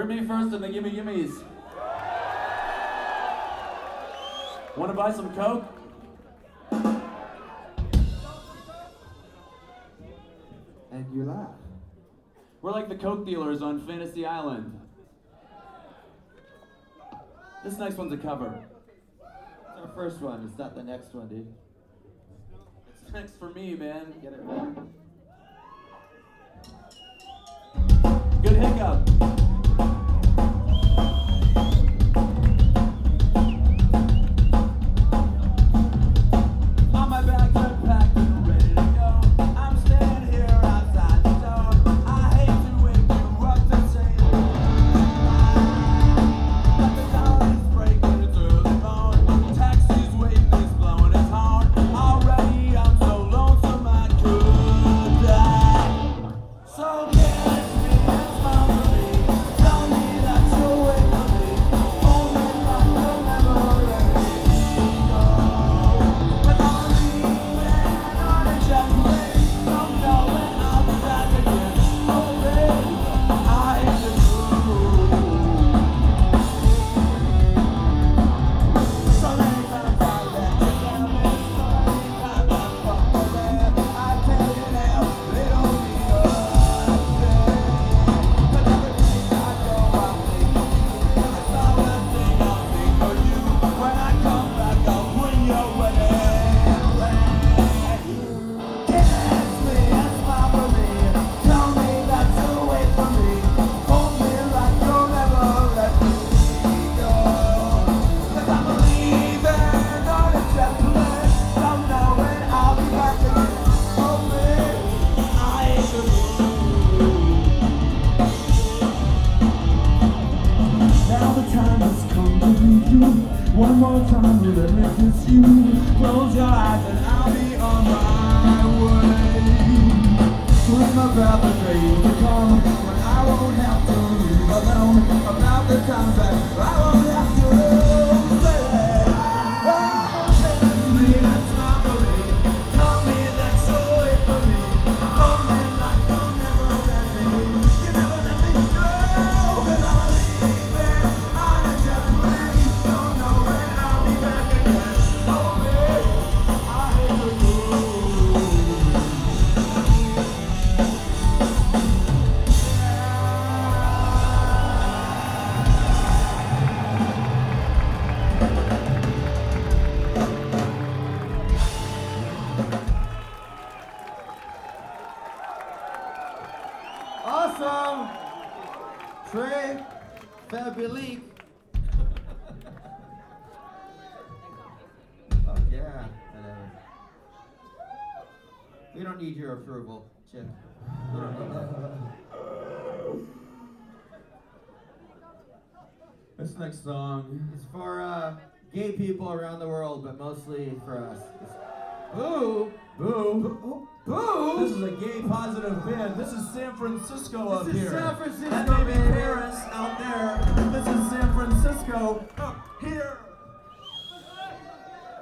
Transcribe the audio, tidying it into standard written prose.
me first and the gimme gimmes. Want to buy some Coke? And you laugh. We're like the Coke dealers on Fantasy Island. This next one's a cover. It's our first one. It's not the next one, dude. It's next for me, man. Get it right. Good hiccup. On my back, I'm packed and ready to go. I'm standing here outside the door. I hate to wake you up to say but the dawn is breaking, it's early morn. Taxi's waiting, it's blowing its horn. Already I'm so lonesome I could die. So catch me and smile for me. Tell me that you'll wait for me. Hold me like you'll never let me go. But I'm leaving on a jet plane. Don't know when I'll be back again. Oh baby, I hate the truth. So many times I let you down, and so many times I fucked with them. I tell you now, they don't mean a thing. But everything I go, I think of you. That's all the thing I'll think of you. When I come back, I'll bring your wedding ring. Kiss me and smile for me. Tell me that you'll wait for me. Hold me like you'll never let me go. 'Cause I'm leaving on a jet plane. Don't know when I'll be back again. Oh baby, I hate the truth. Now the time has come to meet you. One more time, let me kiss you. Close your eyes and I'll be on my way. Dream about the day to come when I won't have to leave alone. About the times that I won't have to say, oh, kiss me and smile for me. Tell me that you'll wait for me. Hold me like you'll never let me. You never let me go. 'Cause I'm leaving on a jet plane. Don't know when I'll be back again. Oh baby, I hate the truth. Awesome! Trey Fabilique. Oh, yeah. We don't need your approval, Chip. We don't need that. This next song. It's for gay people around the world, but mostly for us. Boo! Boo. Boo! This is a gay positive band. This is San Francisco up This is here. San Francisco, And maybe baby. Paris out there. This is San Francisco up here.